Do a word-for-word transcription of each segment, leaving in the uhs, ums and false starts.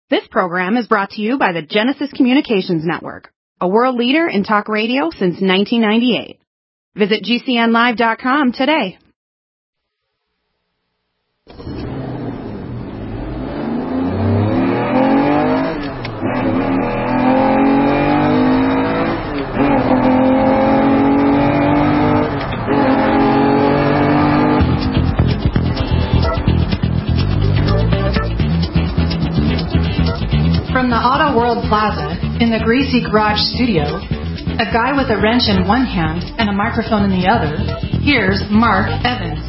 This program is brought to you by the Genesis Communications Network, a world leader in talk radio since nineteen ninety-eight. Visit G C N live dot com today. From the Auto World Plaza in the Greasy Garage studio, a guy with a wrench in one hand and a microphone in the other, here's Mark Evans.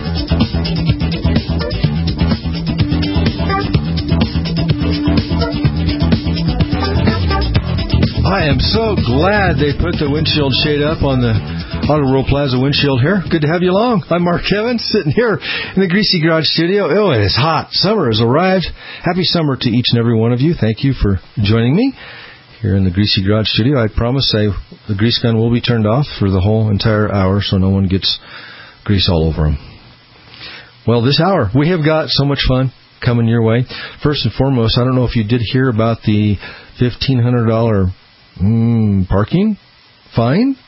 I am so glad they put the windshield shade up on the Auto World Plaza windshield here. Good to have you along. I'm Mark Evans, sitting here in the Greasy Garage studio. Oh, it is hot. Summer has arrived. Happy summer to each and every one of you. Thank you for joining me here in the Greasy Garage studio. I promise I, the grease gun will be turned off for the whole entire hour so no one gets grease all over them. Well, this hour, we have got so much fun coming your way. First and foremost, I don't know if you did hear about the fifteen hundred dollars mm, parking fine.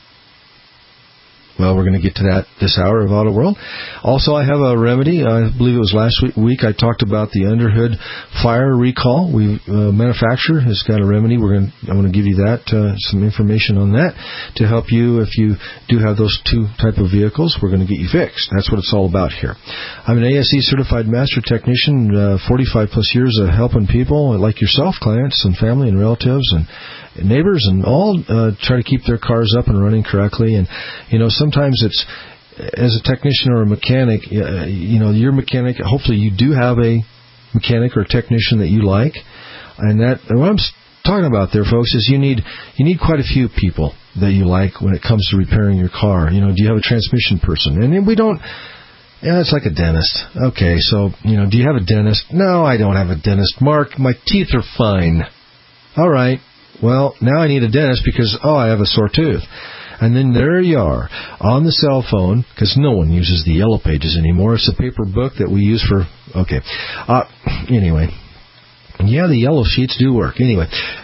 Well, we're going to get to that this hour of Auto World. Also, I have a remedy. I believe it was last week, week I talked about the underhood fire recall. We uh, manufacturer has got a remedy. We're going to, I'm going to give you that, uh, some information on that to help you if you do have those two type of vehicles. We're going to get you fixed. That's what it's all about here. I'm an A S E certified master technician, uh, forty-five plus years of helping people like yourself, clients and family and relatives and neighbors and all uh, try to keep their cars up and running correctly. And, you know, sometimes it's, as a technician or a mechanic, uh, you know, your mechanic, hopefully you do have a mechanic or a technician that you like. And that, and what I'm talking about there, folks, is you need, you need quite a few people that you like when it comes to repairing your car. You know, do you have a transmission person? And we don't, yeah, it's like a dentist. Okay, so, you know, do you have a dentist? No, I don't have a dentist. Mark, my teeth are fine. All right. Well, now I need a dentist because, oh, I have a sore tooth. And then there you are on the cell phone, because no one uses the Yellow Pages anymore. It's a paper book that we use for, okay. Uh, anyway, yeah, the yellow sheets do work. Anyway,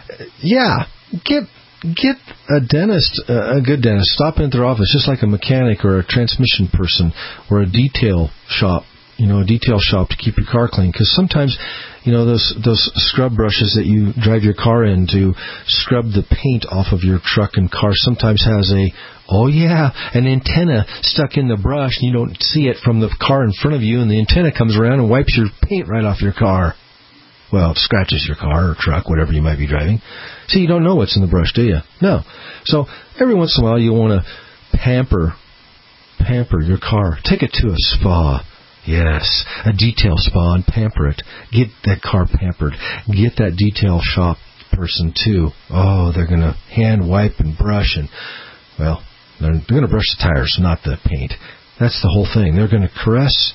yeah, get get a dentist, uh, a good dentist. Stop in at their office, just like a mechanic or a transmission person or a detail shop. You know, a detail shop to keep your car clean. Because sometimes, you know, those those scrub brushes that you drive your car in to scrub the paint off of your truck and car sometimes has a, oh yeah, an antenna stuck in the brush and you don't see it from the car in front of you, and the antenna comes around and wipes your paint right off your car. Well, it scratches your car or truck, whatever you might be driving. See, you don't know what's in the brush, do you? No. So every once in a while you want to pamper, pamper your car. Take it to a spa. Yes, a detail spa and pamper it. Get that car pampered. Get that detail shop person too. Oh, they're going to hand wipe and brush and, well, they're, they're going to brush the tires, not the paint. That's the whole thing. They're going to caress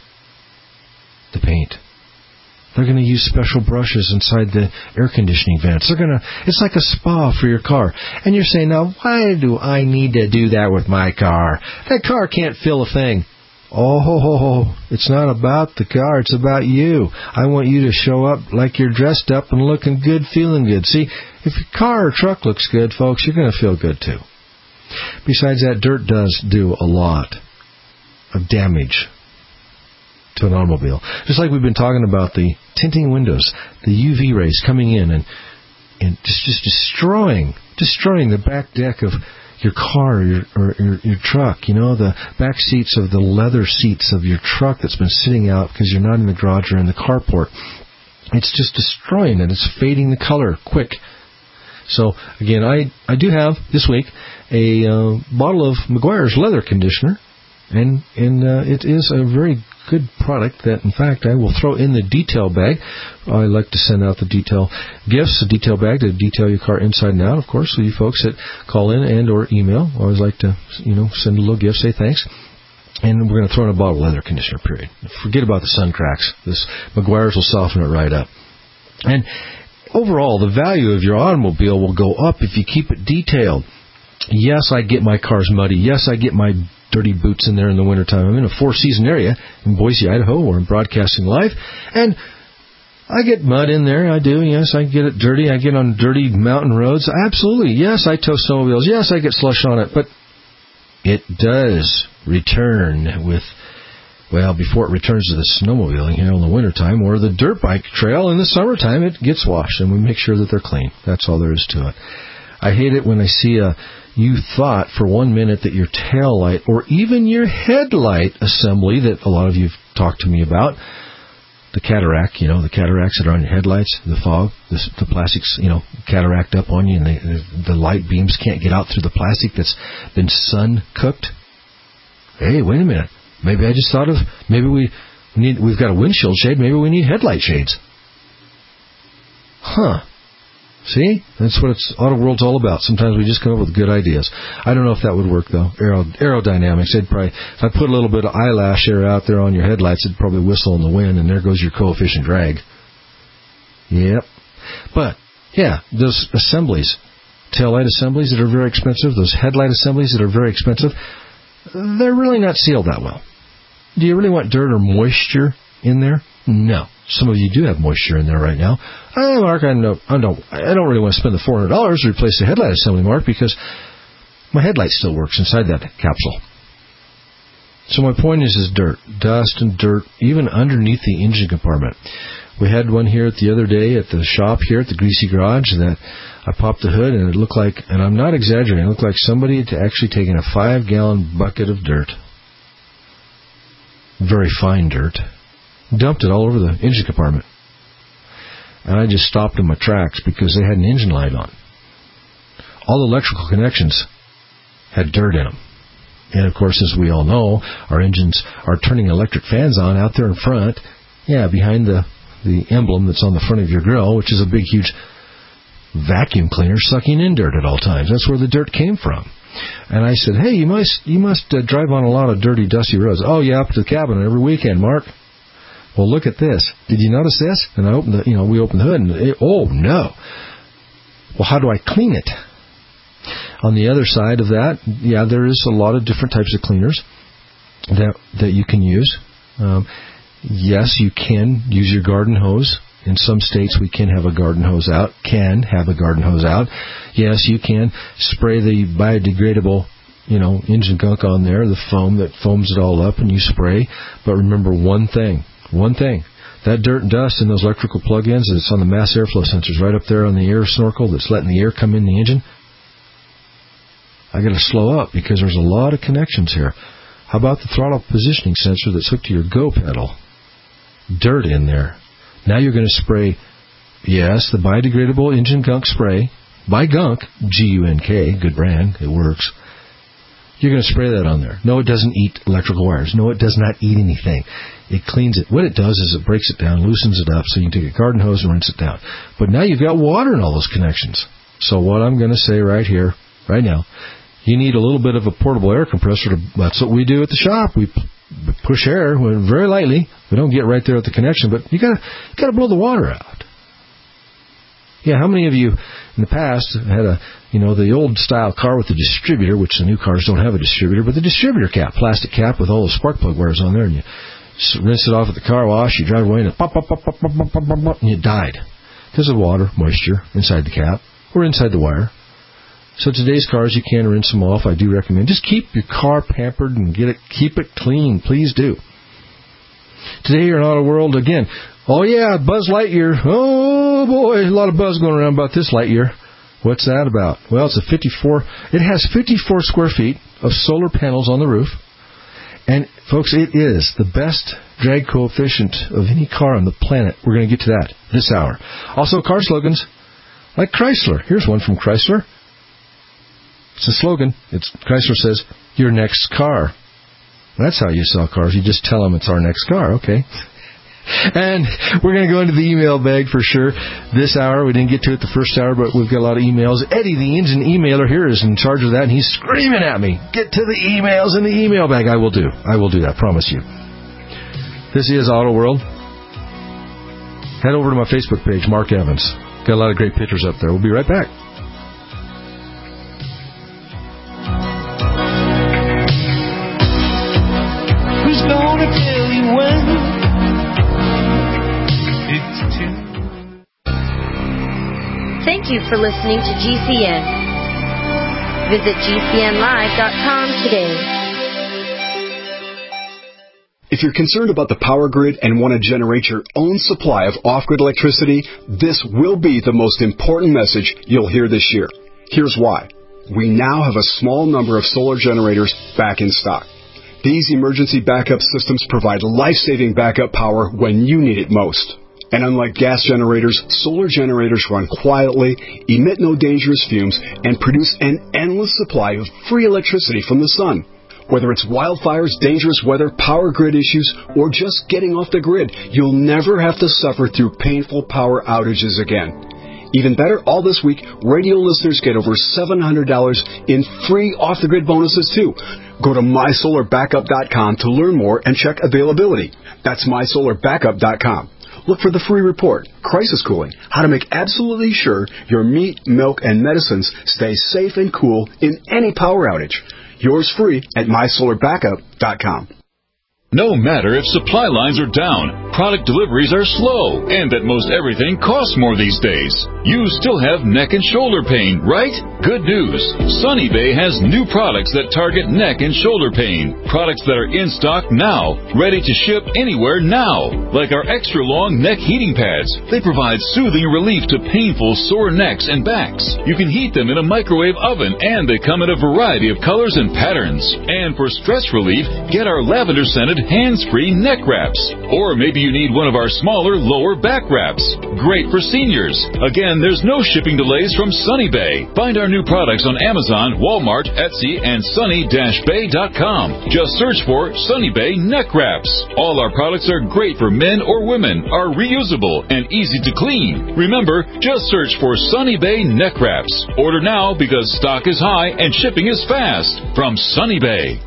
the paint. They're going to use special brushes inside the air conditioning vents. They're going to, it's like a spa for your car. And you're saying, now, why do I need to do that with my car? That car can't feel a thing. Oh, it's not about the car. It's about you. I want you to show up like you're dressed up and looking good, feeling good. See, if your car or truck looks good, folks, you're going to feel good too. Besides that, dirt does do a lot of damage to an automobile. Just like we've been talking about the tinting windows, the U V rays coming in and, and just, just destroying, destroying the back deck of your car or your, or your, your truck, you know, the back seats of the leather seats of your truck that's been sitting out because you're not in the garage or in the carport. It's just destroying it. It's fading the color quick. So, again, I, I do have, this week, a uh, bottle of Meguiar's leather conditioner, and, and uh, it is a very good product that, in fact, I will throw in the detail bag. I like to send out the detail gifts, a detail bag to detail your car inside and out, of course, so you folks that call in and or email. I always like to, you know, send a little gift, say thanks. And we're going to throw in a bottle of leather conditioner, period. Forget about the sun cracks. This Meguiar's will soften it right up. And overall, the value of your automobile will go up if you keep it detailed. Yes, I get my cars muddy. Yes, I get my dirty boots in there in the wintertime. I'm in a four-season area in Boise, Idaho, where I'm broadcasting live. And I get mud in there. I do. Yes, I get it dirty. I get on dirty mountain roads. Absolutely. Yes, I tow snowmobiles. Yes, I get slush on it. But it does return with, well, before it returns to the snowmobiling here in the wintertime or the dirt bike trail in the summertime, it gets washed, and we make sure that they're clean. That's all there is to it. I hate it when I see a, you thought for one minute that your tail light or even your headlight assembly that a lot of you have talked to me about, the cataract, you know, the cataracts that are on your headlights, the fog, the, the plastics, you know, cataract up on you, and the, the light beams can't get out through the plastic that's been sun cooked. Hey, wait a minute. Maybe I just thought of, maybe we need, we've got a windshield shade, maybe we need headlight shades. Huh. See? That's what it's, Auto World's all about. Sometimes we just come up with good ideas. I don't know if that would work, though. Aero, aerodynamics, it'd probably, if I put a little bit of eyelash air out there on your headlights, it'd probably whistle in the wind, and there goes your coefficient drag. Yep. But, yeah, those assemblies, taillight assemblies that are very expensive, those headlight assemblies that are very expensive, they're really not sealed that well. Do you really want dirt or moisture in there? No. Some of you do have moisture in there right now. Oh, Mark, I don't, I don't, I don't really want to spend the four hundred dollars to replace the headlight assembly, Mark, because my headlight still works inside that capsule. So my point is, is dirt, dust and dirt, even underneath the engine compartment. We had one here the other day at the shop here at the Greasy Garage that I popped the hood and it looked like, and I'm not exaggerating, it looked like somebody had actually taken a five-gallon bucket of dirt, very fine dirt, dumped it all over the engine compartment. And I just stopped in my tracks because they had an engine light on. All the electrical connections had dirt in them. And, of course, as we all know, our engines are turning electric fans on out there in front, yeah, behind the, the emblem that's on the front of your grill, which is a big, huge vacuum cleaner sucking in dirt at all times. That's where the dirt came from. And I said, hey, you must you must uh, drive on a lot of dirty, dusty roads. Oh, yeah, up to the cabin every weekend, Mark. Well, look at this. Did you notice this? And I opened the, you know, we opened the hood, and it, oh no. Well, how do I clean it? On the other side of that, yeah, there is a lot of different types of cleaners that that you can use. Um, yes, you can use your garden hose. In some states, we can have a garden hose out. Can have a garden hose out. Yes, you can spray the biodegradable, you know, engine gunk on there, the foam that foams it all up, and you spray. But remember one thing. One thing, that dirt and dust in those electrical plug-ins, it's on the mass airflow sensors right up there on the air snorkel that's letting the air come in the engine. I got to slow up because there's a lot of connections here. How about the throttle positioning sensor that's hooked to your go pedal? Dirt in there. Now you're going to spray, yes, the biodegradable engine gunk spray, by Gunk, G U N K, good brand, it works. You're going to spray that on there. No, it doesn't eat electrical wires. No, it does not eat anything. It cleans it. What it does is it breaks it down, loosens it up, so you can take a garden hose and rinse it down. But now you've got water in all those connections. So what I'm going to say right here, right now, you need a little bit of a portable air compressor. To, that's what we do at the shop. We push air very lightly. We don't get right there at the connection, but you got you got to blow the water out. Yeah, how many of you in the past had a, you know, the old style car with the distributor, which the new cars don't have a distributor, but the distributor cap, plastic cap with all the spark plug wires on there, and you rinse it off at the car wash, you drive away, and it pop, pop, pop, pop, pop, pop, pop, pop, and you died because of water, moisture inside the cap or inside the wire. So today's cars, you can rinse them off. I do recommend. Just keep your car pampered and get it, keep it clean. Please do. Today here in Auto World, again, oh yeah, Buzz Lightyear. Oh boy, a lot of buzz going around about this Lightyear. What's that about? Well, it's a fifty-four, it has fifty-four square feet of solar panels on the roof. And folks, it is the best drag coefficient of any car on the planet. We're going to get to that this hour. Also, car slogans like Chrysler. Here's one from Chrysler. It's a slogan. It's Chrysler says, your next car. That's how you sell cars. You just tell them it's our next car. Okay. And we're going to go into the email bag for sure this hour. We didn't get to it the first hour, but we've got a lot of emails. Eddie, the engine emailer here, is in charge of that, and he's screaming at me, get to the emails in the email bag. I will do. I will do that. Promise you. This is Auto World. Head over to my Facebook page, Mark Evans. Got a lot of great pictures up there. We'll be right back. Who's gonna tell you when it's too Thank you for listening to G C N. Visit G C N live dot com today. If you're concerned about the power grid and want to generate your own supply of off-grid electricity, this will be the most important message you'll hear this year. Here's why. We now have a small number of solar generators back in stock. These emergency backup systems provide life-saving backup power when you need it most. And unlike gas generators, solar generators run quietly, emit no dangerous fumes, and produce an endless supply of free electricity from the sun. Whether it's wildfires, dangerous weather, power grid issues, or just getting off the grid, you'll never have to suffer through painful power outages again. Even better, all this week, radio listeners get over seven hundred dollars in free off-the-grid bonuses, too. Go to my solar backup dot com to learn more and check availability. That's my solar backup dot com. Look for the free report, Crisis Cooling, how to make absolutely sure your meat, milk, and medicines stay safe and cool in any power outage. Yours free at my solar backup dot com. No matter if supply lines are down, product deliveries are slow, and that most everything costs more these days, you still have neck and shoulder pain, right? Good news. Sunny Bay has new products that target neck and shoulder pain. Products that are in stock now, ready to ship anywhere now. Like our extra long neck heating pads. They provide soothing relief to painful sore necks and backs. You can heat them in a microwave oven, and they come in a variety of colors and patterns. And for stress relief, get our lavender scented hands-free neck wraps. Or maybe you need one of our smaller lower back wraps. Great for seniors. Again, there's no shipping delays from Sunny Bay. Find our new products on Amazon, Walmart, Etsy, and sunny dash bay dot com. Just search for Sunny Bay neck wraps. All our products are great for men or women, are reusable, and easy to clean. Remember, just search for Sunny Bay neck wraps. Order now because stock is high and shipping is fast. From Sunny Bay.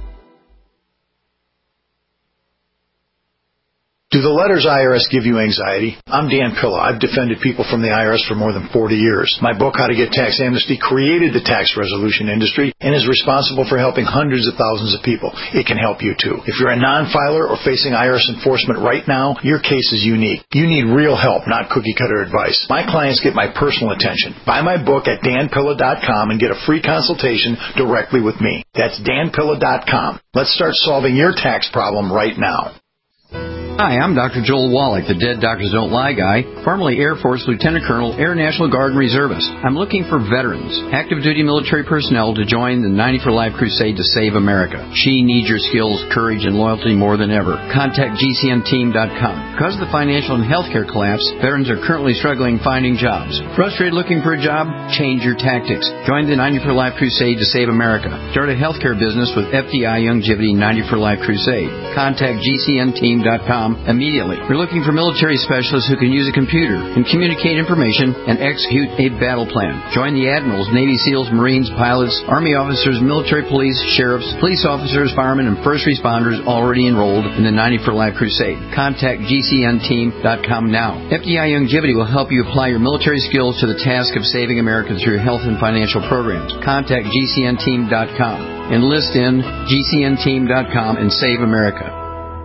Do the letters I R S give you anxiety? I'm Dan Pilla. I've defended people from the I R S for more than forty years. My book, How to Get Tax Amnesty, created the tax resolution industry and is responsible for helping hundreds of thousands of people. It can help you too. If you're a non-filer or facing I R S enforcement right now, your case is unique. You need real help, not cookie-cutter advice. My clients get my personal attention. Buy my book at dan pilla dot com and get a free consultation directly with me. That's dan pilla dot com. Let's start solving your tax problem right now. Hi, I'm Doctor Joel Wallach, the Dead Doctors Don't Lie guy, formerly Air Force Lieutenant Colonel, Air National Guard and Reservist. I'm looking for veterans, active duty military personnel to join the ninety for Life crusade to save America. She needs your skills, courage, and loyalty more than ever. Contact G C N team dot com. Because of the financial and healthcare collapse, veterans are currently struggling finding jobs. Frustrated looking for a job? Change your tactics. Join the ninety for Life crusade to save America. Start a healthcare business with F D I Youngevity ninety for Life crusade. Contact G C N team dot com immediately. We're looking for military specialists who can use a computer and communicate information and execute a battle plan. Join the admirals, Navy SEALs, Marines, pilots, Army officers, military police, sheriffs, police officers, firemen, and first responders already enrolled in the ninety for Life crusade. Contact G C N team dot com now. F D I Youngevity will help you apply your military skills to the task of saving America through health and financial programs. Contact G C N team dot com. Enlist in G C N team dot com and save America.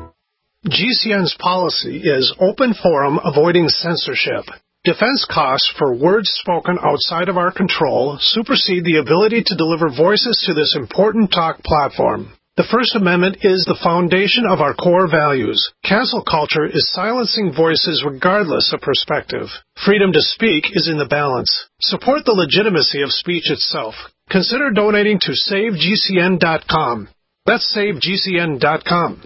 G C N's policy is open forum, avoiding censorship. Defense costs for words spoken outside of our control supersede the ability to deliver voices to this important talk platform. The First Amendment is the foundation of our core values. Cancel culture is silencing voices regardless of perspective. Freedom to speak is in the balance. Support the legitimacy of speech itself. Consider donating to save G C N dot com. That's save G C N dot com.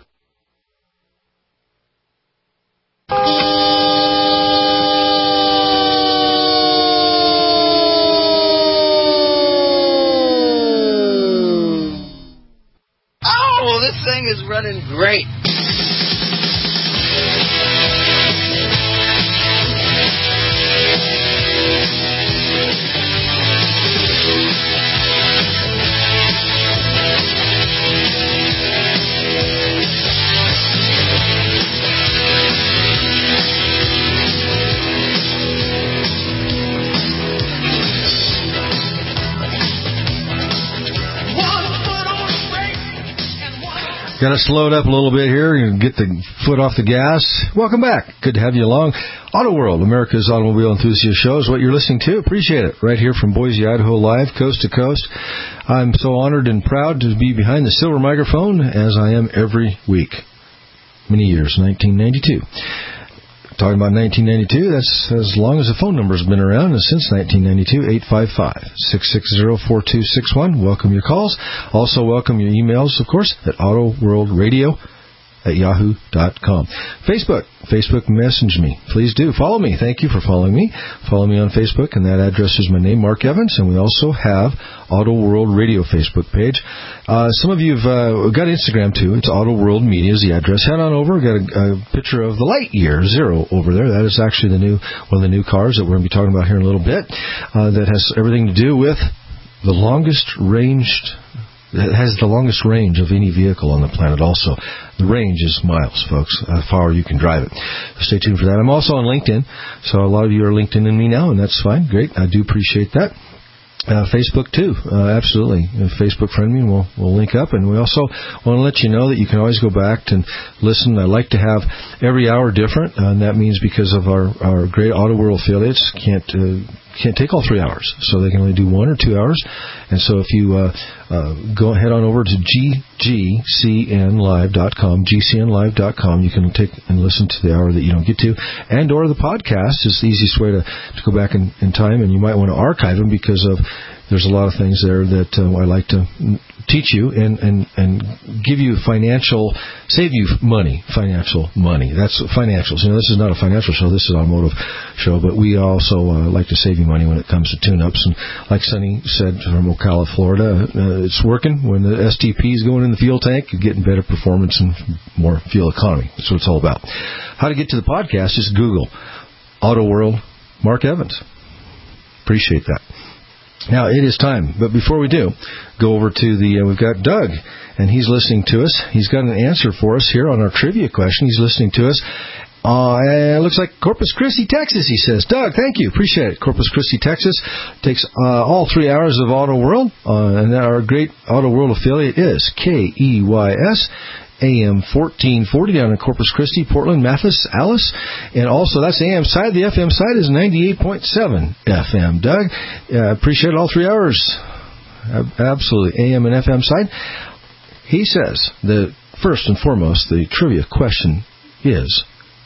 Oh, this thing is running great. Got to slow it up a little bit here and get the foot off the gas. Welcome back. Good to have you along. Auto World, America's automobile enthusiast show is what you're listening to. Appreciate it. Right here from Boise, Idaho, live, coast to coast. I'm so honored and proud to be behind the silver microphone, as I am every week. Many years, nineteen ninety-two. Talking about nineteen ninety-two, that's as long as the phone number's been around, and since nineteen ninety-two, eight five five, six six zero, four two six one. Welcome your calls. Also welcome your emails, of course, at autoworldradio at yahoo dot com. Facebook. Facebook message me. Please do. Follow me. Thank you for following me. Follow me on Facebook, and that address is my name, Mark Evans, and we also have Auto World Radio Facebook page. Uh, some of you have uh, got Instagram, too. It's Auto World Media is the address. Head on over. We've got a, a picture of the Lightyear Zero over there. That is actually the new one of the new cars that we're going to be talking about here in a little bit. Uh, that has everything to do with the longest ranged... It has the longest range of any vehicle on the planet also. The range is miles, folks, how far you can drive it. Stay tuned for that. I'm also on LinkedIn, so a lot of you are LinkedIn in me now, and that's fine. Great. I do appreciate that. Uh, Facebook, too. Uh, absolutely. Uh, Facebook friend me, and we'll, we'll link up. And we also want to let you know that you can always go back and listen. I like to have every hour different, uh, and that means because of our, our great Auto World affiliates can't uh, can't take all three hours, so they can only do one or two hours. And so if you uh, uh, go head on over to G G C N live dot com, G C N live dot com, you can take and listen to the hour that you don't get to, and or the podcast is the easiest way to, to go back in, in time, and you might want to archive them because of there's a lot of things there that uh, I like to teach you and, and, and give you financial, save you money, financial money. That's financials. You know, this is not a financial show. This is an automotive show, but we also uh, like to save you money when it comes to tune-ups. And like Sonny said from Ocala, Florida, uh, it's working. When the S T P is going in the fuel tank, you're getting better performance and more fuel economy. That's what it's all about. How to get to the podcast, just Google Auto World Mark Evans. Appreciate that. Now, it is time, but before we do, go over to the, uh, we've got Doug, and he's listening to us. He's got an answer for us here on our trivia question. He's listening to us. Uh, it looks like Corpus Christi, Texas, he says. Doug, thank you. Appreciate it. Corpus Christi, Texas. Takes uh, all three hours of Auto World, uh, and our great Auto World affiliate is K E Y S. A M fourteen forty down in Corpus Christi, Portland, Mathis, Alice. And also, that's the A M side. The F M side is ninety-eight point seven F M. Doug, uh, appreciate all three hours. Absolutely. A M and F M side. He says, the first and foremost, the trivia question is,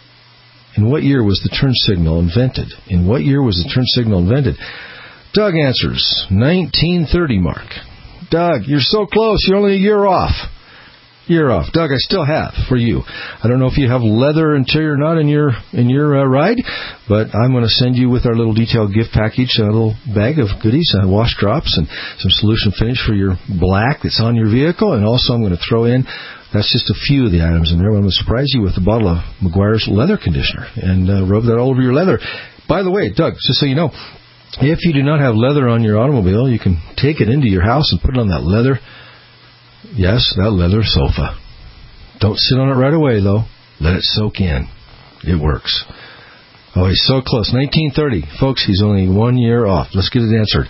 in what year was the turn signal invented? In what year was the turn signal invented? Doug answers, nineteen thirty, Mark. Doug, you're so close. You're only a year off. Year off. Doug, I still have for you. I don't know if you have leather interior or not in your in your uh, ride, but I'm going to send you with our little detailed gift package a little bag of goodies, uh, wash drops, and some solution finish for your black that's on your vehicle. And also I'm going to throw in, that's just a few of the items in there. I'm going to surprise you with a bottle of Meguiar's leather conditioner and uh, rub that all over your leather. By the way, Doug, just so you know, if you do not have leather on your automobile, you can take it into your house and put it on that leather. Yes, that leather sofa. Don't sit on it right away, though. Let it soak in. It works. Oh, he's so close. nineteen thirty. Folks, he's only one year off. Let's get it answered.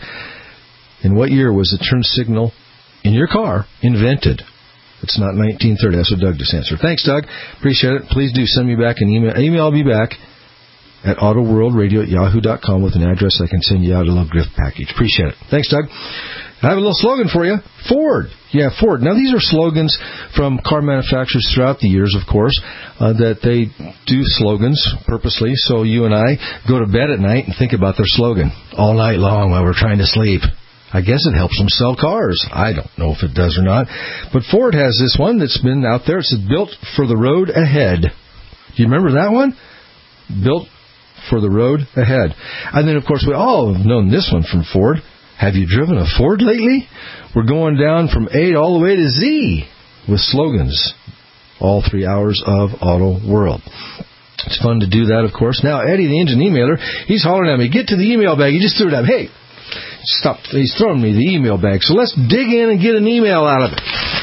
In what year was the turn signal in your car invented? It's not nineteen thirty. That's what Doug just answered. Thanks, Doug. Appreciate it. Please do send me back an email. Email me back at autoworldradio at yahoo dot com with an address. I can send you out a little gift package. Appreciate it. Thanks, Doug. I have a little slogan for you. Ford. Yeah, Ford. Now, these are slogans from car manufacturers throughout the years, of course, uh, that they do slogans purposely. So you and I go to bed at night and think about their slogan all night long while we're trying to sleep. I guess it helps them sell cars. I don't know if it does or not. But Ford has this one that's been out there. It says, built for the road ahead. Do you remember that one? Built for the road ahead. And then, of course, we all have known this one from Ford. Have you driven a Ford lately? We're going down from A all the way to Z with slogans. All three hours of Auto World. It's fun to do that, of course. Now, Eddie, the engine emailer, he's hollering at me, get to the email bag. He just threw it up. Hey, stop. He's throwing me the email bag. So let's dig in and get an email out of it.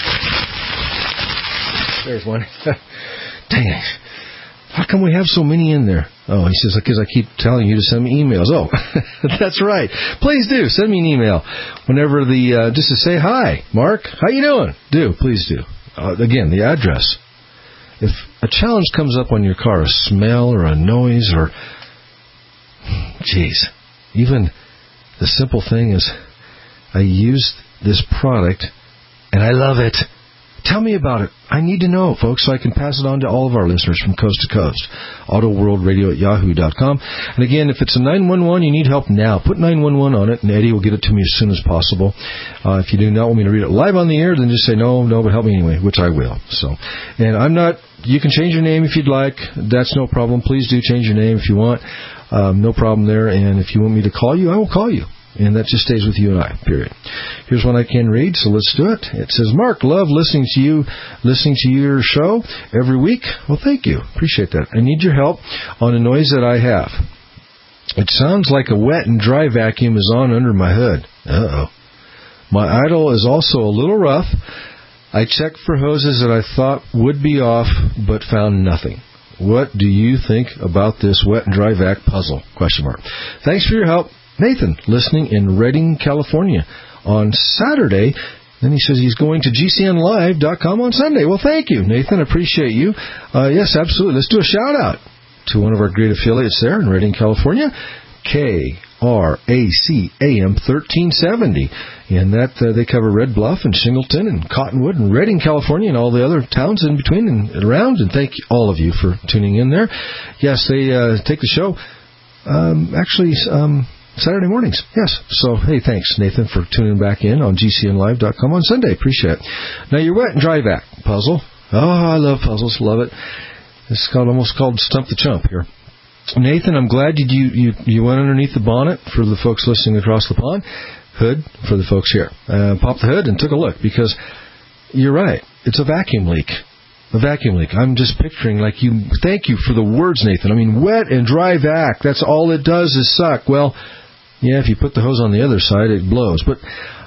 There's one. Dang it. How come we have so many in there? Oh, he says, because I keep telling you to send me emails. Oh, that's right. Please do. Send me an email. Whenever the, uh, just to say, hi, Mark, how you doing? Do, please do. uh, again, the address. If a challenge comes up on your car, a smell or a noise or, geez, even the simple thing is, I used this product and I love it. Tell me about it. I need to know, folks, so I can pass it on to all of our listeners from coast to coast. AutoWorldRadio at yahoo dot com. And again, if it's a nine one one, you need help now. Put nine one one on it, and Eddie will get it to me as soon as possible. Uh, if you do not want me to read it live on the air, then just say, no, no, but help me anyway, which I will. So, and I'm not, you can change your name if you'd like. That's no problem. Please do change your name if you want. Um, no problem there. And if you want me to call you, I will call you. And that just stays with you and I, period. Here's one I can read, so let's do it. It says, Mark, love listening to you, listening to your show every week. Well, thank you. Appreciate that. I need your help on a noise that I have. It sounds like a wet and dry vacuum is on under my hood. Uh-oh. My idle is also a little rough. I checked for hoses that I thought would be off, but found nothing. What do you think about this wet and dry vac puzzle? Question mark. Thanks for your help. Nathan, listening in Redding, California on Saturday. Then he says he's going to G C N live dot com on Sunday. Well, thank you, Nathan. Appreciate you. Uh, yes, absolutely. Let's do a shout-out to one of our great affiliates there in Redding, California, K R A C A M thirteen seventy. And that uh, they cover Red Bluff and Shingleton and Cottonwood and Redding, California, and all the other towns in between and around. And thank all of you for tuning in there. Yes, they uh, take the show. Um, actually... Um, Saturday mornings, yes. So, hey, thanks, Nathan, for tuning back in on G C N live dot com on Sunday. Appreciate it. Now, your wet and dry vac puzzle. Oh, I love puzzles. Love it. It's called, almost called Stump the Chump here. Nathan, I'm glad you, you, you went underneath the bonnet for the folks listening across the pond. Hood for the folks here. Uh, popped the hood and took a look because you're right. It's a vacuum leak. A vacuum leak. I'm just picturing like you. Thank you for the words, Nathan. I mean, wet and dry vac. That's all it does is suck. Well, yeah, if you put the hose on the other side, it blows. But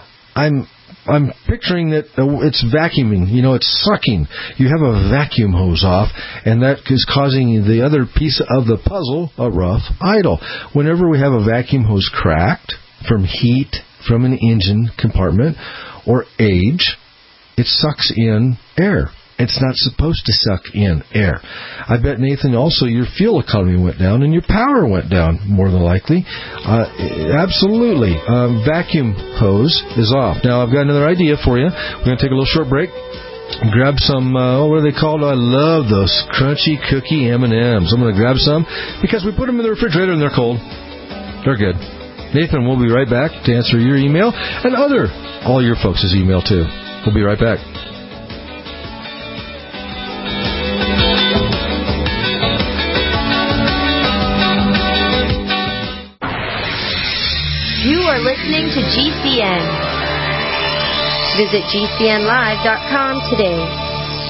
I'm I'm picturing that it's vacuuming. You know, it's sucking. You have a vacuum hose off, and that is causing the other piece of the puzzle, a rough idle. Whenever we have a vacuum hose cracked from heat from an engine compartment or age, it sucks in air. It's not supposed to suck in air. I bet, Nathan, also your fuel economy went down and your power went down, more than likely. Uh, absolutely. Um, vacuum hose is off. Now, I've got another idea for you. We're going to take a little short break. Grab some, uh, oh, what are they called? I love those crunchy cookie M and M's. I'm going to grab some because we put them in the refrigerator and they're cold. They're good. Nathan, we'll be right back to answer your email and other, all your folks' email, too. We'll be right back. You are listening to G C N. Visit G C N live dot com today.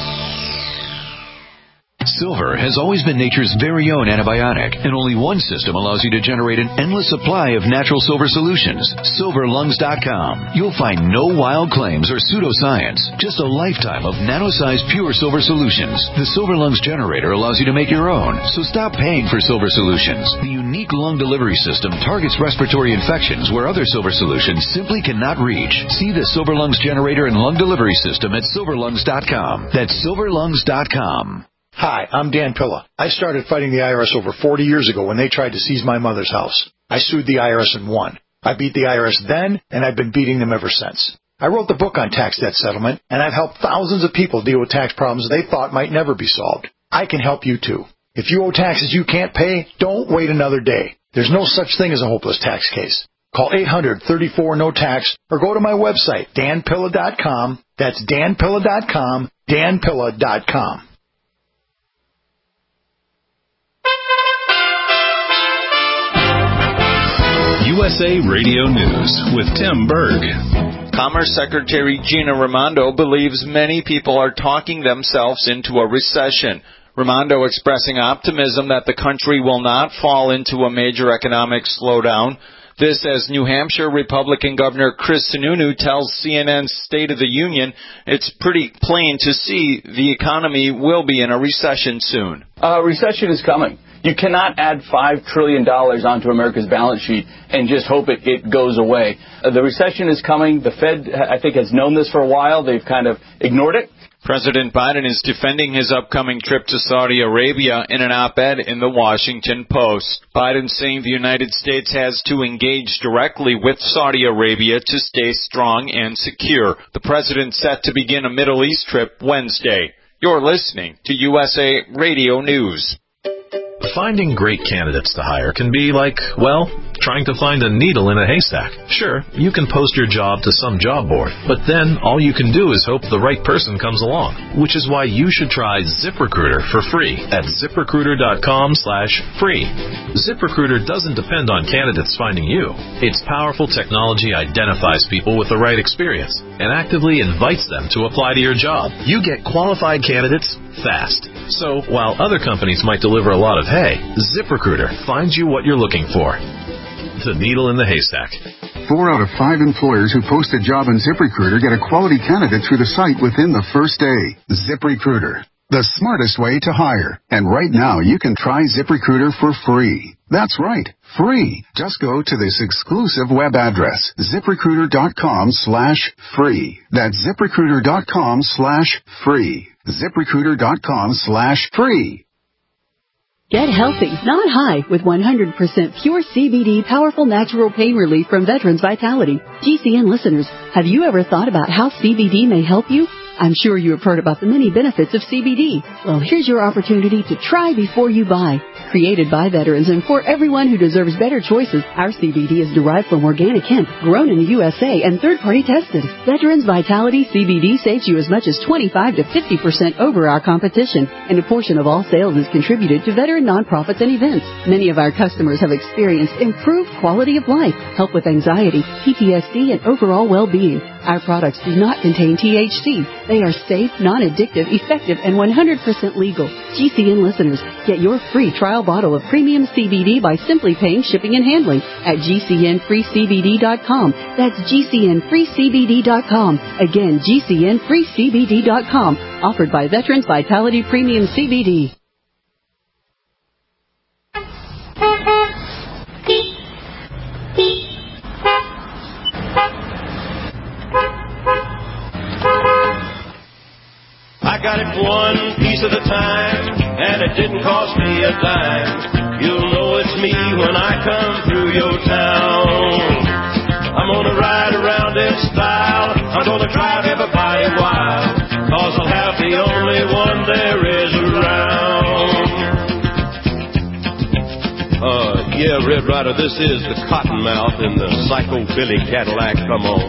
Silver has always been nature's very own antibiotic, and only one system allows you to generate an endless supply of natural silver solutions. Silver Lungs dot com. You'll find no wild claims or pseudoscience, just a lifetime of nano-sized pure silver solutions. The Silver Lungs generator allows you to make your own, so stop paying for silver solutions. The unique lung delivery system targets respiratory infections where other silver solutions simply cannot reach. See the Silver Lungs generator and lung delivery system at Silver Lungs dot com. That's Silver Lungs dot com. Hi, I'm Dan Pilla. I started fighting the I R S over forty years ago when they tried to seize my mother's house. I sued the I R S and won. I beat the I R S then, and I've been beating them ever since. I wrote the book on tax debt settlement, and I've helped thousands of people deal with tax problems they thought might never be solved. I can help you too. If you owe taxes you can't pay, don't wait another day. There's no such thing as a hopeless tax case. Call eight hundred, thirty-four, no tax or go to my website, Dan Pilla dot com. That's Dan Pilla dot com, Dan Pilla dot com. U S A Radio News with Tim Berg. Commerce Secretary Gina Raimondo believes many people are talking themselves into a recession. Raimondo expressing optimism that the country will not fall into a major economic slowdown. This as New Hampshire Republican Governor Chris Sununu tells C N N's State of the Union it's pretty plain to see the economy will be in a recession soon. A uh, recession is coming. You cannot add five trillion dollars onto America's balance sheet and just hope it, it goes away. Uh, the recession is coming. The Fed, I think, has known this for a while. They've kind of ignored it. President Biden is defending his upcoming trip to Saudi Arabia in an op-ed in the Washington Post. Biden saying the United States has to engage directly with Saudi Arabia to stay strong and secure. The president set to begin a Middle East trip Wednesday. You're listening to U S A Radio News. Finding great candidates to hire can be like, well, trying to find a needle in a haystack. Sure, you can post your job to some job board, but then all you can do is hope the right person comes along, which is why you should try ZipRecruiter for free at ZipRecruiter.com slash free. ZipRecruiter doesn't depend on candidates finding you. Its powerful technology identifies people with the right experience and actively invites them to apply to your job. You get qualified candidates fast. So, while other companies might deliver a lot of hay, ZipRecruiter finds you what you're looking for. The needle in the haystack. Four out of five employers who post a job on ZipRecruiter get a quality candidate through the site within the first day. ZipRecruiter, the smartest way to hire. And right now, you can try ZipRecruiter for free. That's right, free. Just go to this exclusive web address, ZipRecruiter.com slash free. That's ZipRecruiter.com slash free. ZipRecruiter.com slash free. Get healthy, not high, with one hundred percent pure C B D powerful natural pain relief from Veterans Vitality. G C N listeners, have you ever thought about how C B D may help you? I'm sure you have heard about the many benefits of C B D. Well, here's your opportunity to try before you buy. Created by veterans and for everyone who deserves better choices, our C B D is derived from organic hemp, grown in the U S A and third-party tested. Veterans Vitality C B D saves you as much as twenty-five to fifty percent over our competition, and a portion of all sales is contributed to veteran nonprofits and events. Many of our customers have experienced improved quality of life, help with anxiety, P T S D, and overall well-being. Our products do not contain T H C. They are safe, non-addictive, effective, and one hundred percent legal. G C N listeners, get your free trial bottle of premium C B D by simply paying shipping and handling at G C N free C B D dot com. That's G C N free C B D dot com. Again, G C N free C B D dot com. Offered by Veterans Vitality Premium C B D. I got it one piece at a time, and it didn't cost me a dime. You'll know it's me when I come through your town. I'm gonna ride around in style, I'm gonna drive everybody wild, cause I'll have the only one there is around. Uh, yeah, Red Rider, this is the Cottonmouth in the Psycho Billy Cadillac, come on.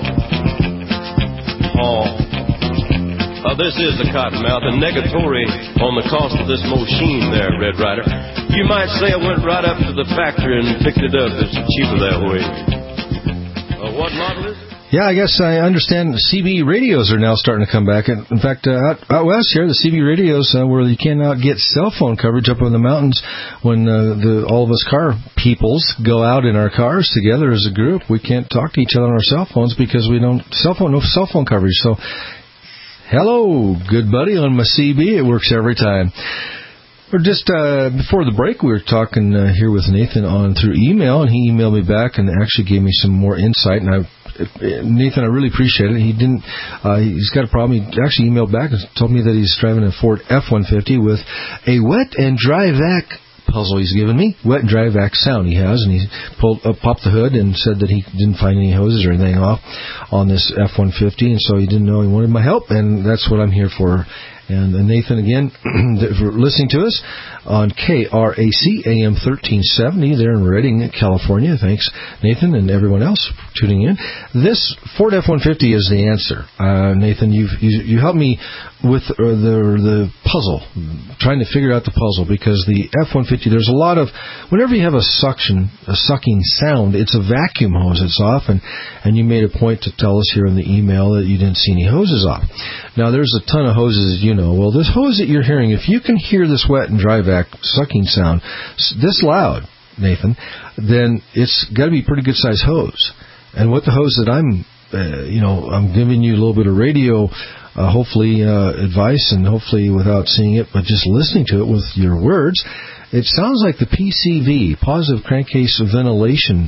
Oh. Uh, this is the Cottonmouth, and negatory on the cost of this machine there, Red Rider. You might say I went right up to the factory and picked it up. It's cheaper that way. Uh, what model is it? Yeah, I guess I understand C B radios are now starting to come back. And in fact, uh, out, out west here, the C B radios, uh, where you cannot get cell phone coverage up in the mountains when uh, the all of us car peoples go out in our cars together as a group, we can't talk to each other on our cell phones because we don't cell phone no cell phone coverage. So, hello, good buddy on my C B. It works every time. Or just uh, before the break, we were talking uh, here with Nathan on through email, and he emailed me back and actually gave me some more insight. And I, Nathan, I really appreciate it. He didn't. Uh, he's got a problem. He actually emailed back and told me that he's driving a Ford F one fifty with a wet and dry vac puzzle he's given me. Wet and dry vac sound he has, and he pulled uh, popped the hood and said that he didn't find any hoses or anything off on this F one fifty, and so he didn't know he wanted my help, and that's what I'm here for. And uh, Nathan, again, for listening to us on K R A C A M thirteen seventy there in Redding, California. Thanks, Nathan, and everyone else tuning in. This Ford F one fifty is the answer. Uh, Nathan, you've, you you helped me with uh, the the puzzle, trying to figure out the puzzle, because the F one fifty, there's a lot of, whenever you have a suction, a sucking sound, it's a vacuum hose it's off, and, and you made a point to tell us here in the email that you didn't see any hoses off. Now, there's a ton of hoses, you know. Well, this hose that you're hearing, if you can hear this wet and dry vac sucking sound this loud, Nathan, then it's got to be a pretty good-sized hose. And what the hose that I'm, uh, you know, I'm giving you a little bit of radio, uh, hopefully uh, advice, and hopefully without seeing it, but just listening to it with your words, it sounds like the P C V, positive crankcase ventilation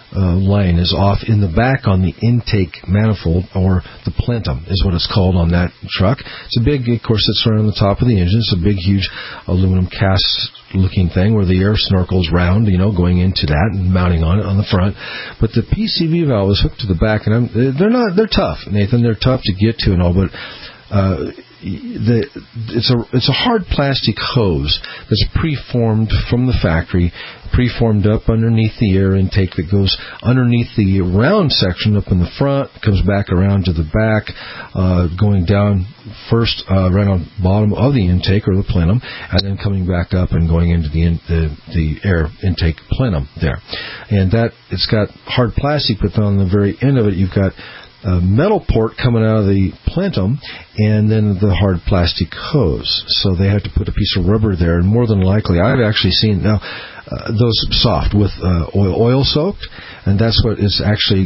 uh, line is off in the back on the intake manifold, or the plenum is what it's called on that truck. It's a big, of course, it's right on the top of the engine. It's a big, huge aluminum cast-looking thing where the air snorkels round, you know, going into that and mounting on it on the front. But the P C V valve is hooked to the back, and I'm, they're not, they're tough, Nathan. They're tough to get to and all, but uh, the, it's a it's a hard plastic hose that's preformed from the factory, preformed up underneath the air intake that goes underneath the round section up in the front, comes back around to the back, uh, going down first uh, right on the bottom of the intake or the plenum, and then coming back up and going into the in, the, the air intake plenum there. And that it's got hard plastic, but on the very end of it you've got a metal port coming out of the plenum, and then the hard plastic hose. So they have to put a piece of rubber there, and more than likely, I've actually seen now uh, those soft with uh, oil oil soaked, and that's what is actually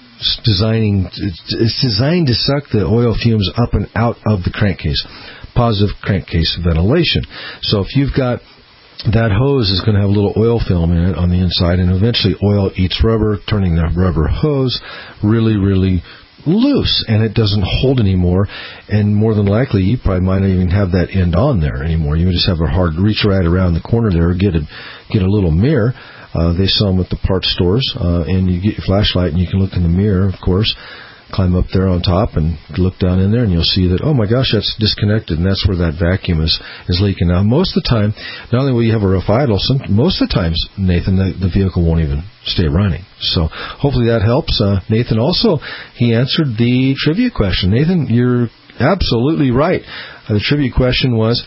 designing. It's designed to suck the oil fumes up and out of the crankcase, positive crankcase ventilation. So if you've got that hose is going to have a little oil film in it on the inside, and eventually oil eats rubber, turning the rubber hose really, really loose, and it doesn't hold anymore. And more than likely, you probably might not even have that end on there anymore. You would just have a hard reach right around the corner there, get a get a little mirror. Uh, they sell them at the parts stores, uh, and you get your flashlight, and you can look in the mirror, of course. Climb up there on top and look down in there, and you'll see that, oh my gosh, that's disconnected, and that's where that vacuum is, is leaking. Now, most of the time, not only will you have a rough idle, some, most of the times, Nathan, the, the vehicle won't even stay running. So hopefully that helps. Uh, Nathan also, he answered the trivia question. Nathan, you're absolutely right. Uh, the trivia question was,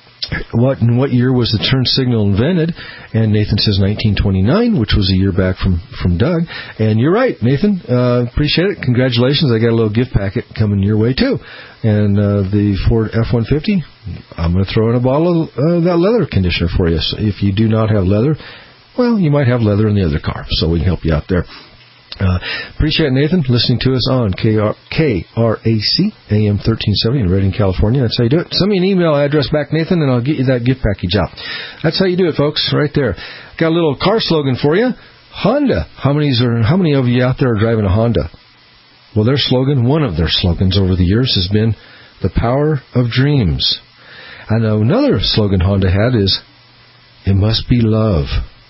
What in what year was the turn signal invented? And Nathan says nineteen twenty-nine, which was a year back from, from Doug. And you're right, Nathan. Uh, appreciate it. Congratulations. I got a little gift packet coming your way, too. And uh, the Ford F one fifty, I'm going to throw in a bottle of uh, that leather conditioner for you. So if you do not have leather, well, you might have leather in the other car, so we can help you out there. Uh, appreciate it, Nathan, listening to us on K R A C, A M thirteen seventy in Redding, California. That's how you do it. Send me an email address back, Nathan, and I'll get you that gift package out. That's how you do it, folks, right there. Got a little car slogan for you. Honda. How many are, how many of you out there are driving a Honda? Well, their slogan, one of their slogans over the years has been the power of dreams. And another slogan Honda had is, it must be love.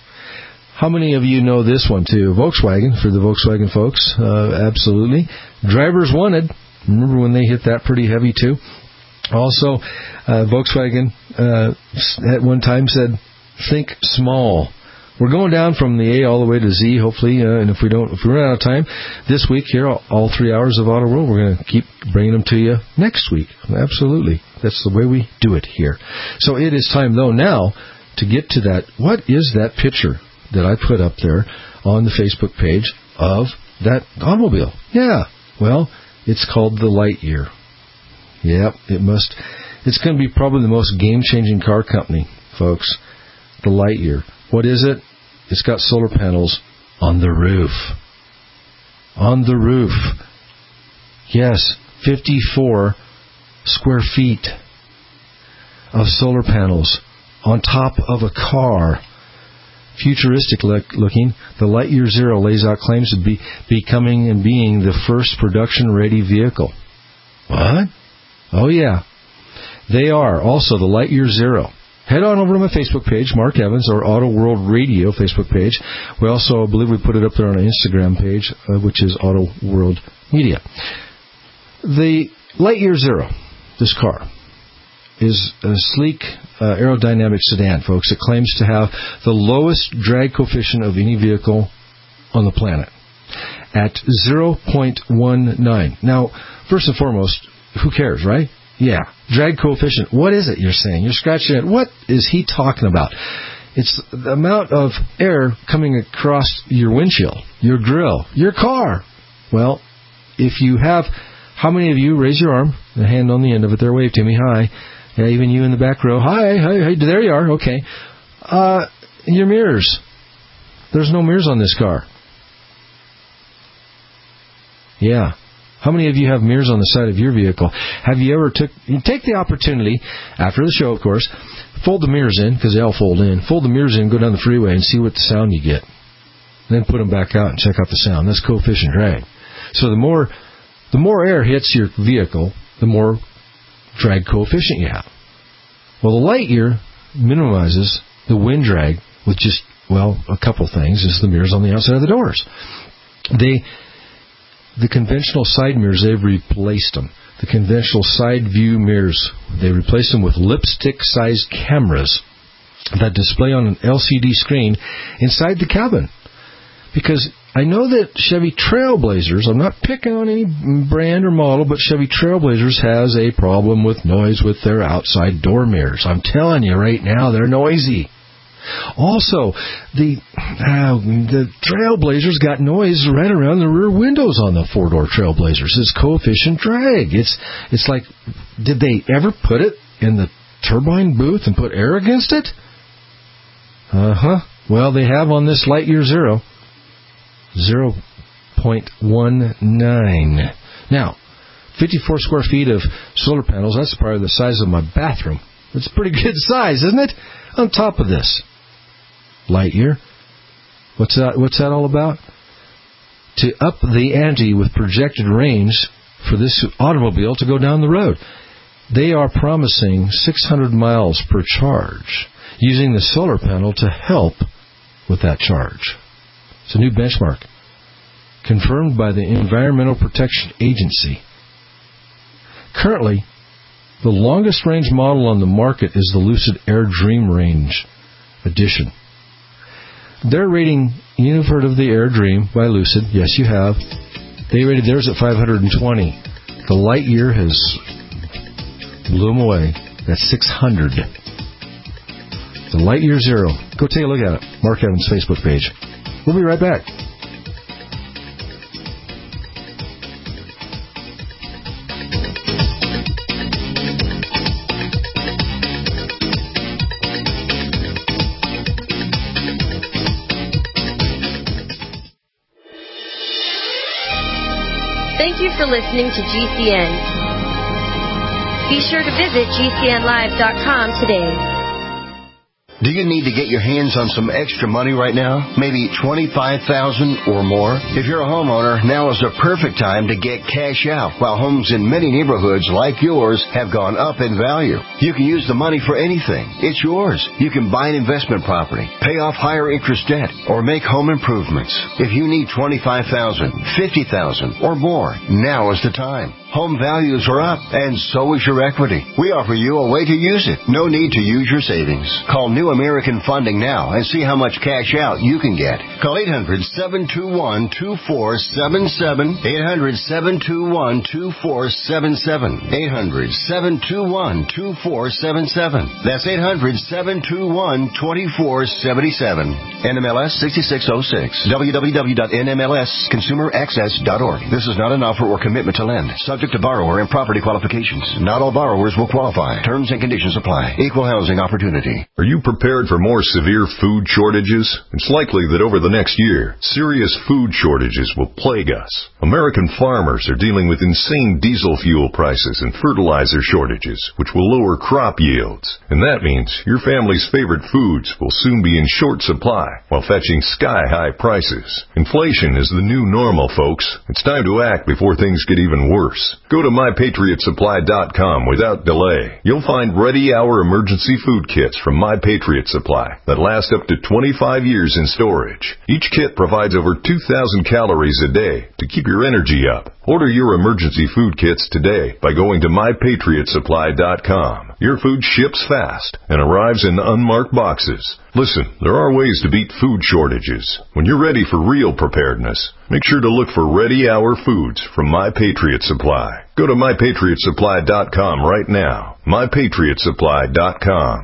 How many of you know this one, too? Volkswagen, for the Volkswagen folks, uh, absolutely. Drivers wanted. Remember when they hit that pretty heavy, too? Also, uh, Volkswagen uh, at one time said, think small. We're going down from the A all the way to Z, hopefully, uh, and if we don't, if we run out of time, this week here, all, all three hours of Auto World, we're going to keep bringing them to you next week. Absolutely. That's the way we do it here. So it is time, though, now to get to that. What is that picture that I put up there on the Facebook page of that automobile? Yeah, well, it's called the Lightyear. Yep, it must. It's going to be probably the most game-changing car company, folks. The Lightyear. What is it? It's got solar panels on the roof. On the roof. Yes, fifty-four square feet of solar panels on top of a car. Futuristic looking, the Lightyear Zero lays out claims to be becoming and being the first production-ready vehicle. What? Oh, yeah. They are. Also, the Lightyear Zero. Head on over to my Facebook page, Mark Evans, or Auto World Radio Facebook page. We also, I believe we put it up there on our Instagram page, uh, which is Auto World Media. The Lightyear Zero, this car, is a sleek uh, aerodynamic sedan, folks. It claims to have the lowest drag coefficient of any vehicle on the planet at zero point one nine. Now, first and foremost, who cares, right? Yeah, drag coefficient. What is it you're saying? You're scratching it. What is he talking about? It's the amount of air coming across your windshield, your grill, your car. Well, if you have, how many of you, raise your arm, the hand on the end of it there, wave to me, hi. Yeah, even you in the back row. Hi, hi, hi, there you are. Okay. Uh, your mirrors. There's no mirrors on this car. Yeah. How many of you have mirrors on the side of your vehicle? Have you ever took, you take the opportunity, after the show, of course, fold the mirrors in, because they all fold in, fold the mirrors in, go down the freeway and see what the sound you get. then put them back out and check out the sound. That's coefficient drag. So the more the more air hits your vehicle, the more drag coefficient you have. Well, the light year minimizes the wind drag with just, well, a couple things. Is the mirrors on the outside of the doors. They, the conventional side mirrors, they've replaced them. The conventional side view mirrors, they replaced them with lipstick-sized cameras that display on an L C D screen inside the cabin. Because I know that Chevy Trailblazers, I'm not picking on any brand or model, but Chevy Trailblazers has a problem with noise with their outside door mirrors. I'm telling you right now, they're noisy. Also, the uh, the Trailblazers got noise right around the rear windows on the four-door Trailblazers. It's coefficient drag. It's it's like, did they ever put it in the turbine booth and put air against it? Uh-huh. Well, they have on this Lightyear Zero. zero point one nine. Now, fifty-four square feet of solar panels, that's probably the size of my bathroom. It's a pretty good size, isn't it? On top of this, Lightyear, what's that, what's that all about? To up the ante with projected range for this automobile to go down the road. They are promising six hundred miles per charge, using the solar panel to help with that charge. It's a new benchmark, confirmed by the Environmental Protection Agency. Currently, the longest range model on the market is the Lucid Air Dream Range Edition. They're rating, you've heard of the Air Dream by Lucid. Yes, you have. They rated theirs at five hundred twenty. The Lightyear has blew them away. That's six hundred. The Lightyear Zero. Go take a look at it. Mark Evans' Facebook page. We'll be right back. Thank you for listening to G C N. Be sure to visit G C N live dot com today. Do you need to get your hands on some extra money right now? Maybe twenty-five thousand dollars or more? If you're a homeowner, now is the perfect time to get cash out while homes in many neighborhoods like yours have gone up in value. You can use the money for anything. It's yours. You can buy an investment property, pay off higher interest debt, or make home improvements. If you need twenty-five thousand dollars, fifty thousand dollars or more, now is the time. Home values are up, and so is your equity. We offer you a way to use it. No need to use your savings. Call New American Funding now and see how much cash out you can get. Call eight hundred, seven two one, two four seven seven, eight hundred, seven two one, two four seven seven, eight hundred, seven two one, two four seven seven. That's eight hundred, seven two one, two four seven seven. N M L S sixty-six oh six. w w w dot n m l s consumer access dot org. This is not an offer or commitment to lend. Subject to borrower and property qualifications. Not all borrowers will qualify. Terms and conditions apply. Equal housing opportunity. Are you prepared for more severe food shortages? It's likely that over the next year, serious food shortages will plague us. American farmers are dealing with insane diesel fuel prices and fertilizer shortages, which will lower crop yields. And that means your family's favorite foods will soon be in short supply while fetching sky-high prices. Inflation is the new normal, folks. It's time to act before things get even worse. Go to my patriot supply dot com without delay. You'll find ready-hour emergency food kits from My Patriot Supply that last up to twenty-five years in storage. Each kit provides over two thousand calories a day to keep your energy up. Order your emergency food kits today by going to my patriot supply dot com. Your food ships fast and arrives in unmarked boxes. Listen, there are ways to beat food shortages. When you're ready for real preparedness, make sure to look for ready-hour foods from My Patriot Supply. Go to my patriot supply dot com right now. my patriot supply dot com.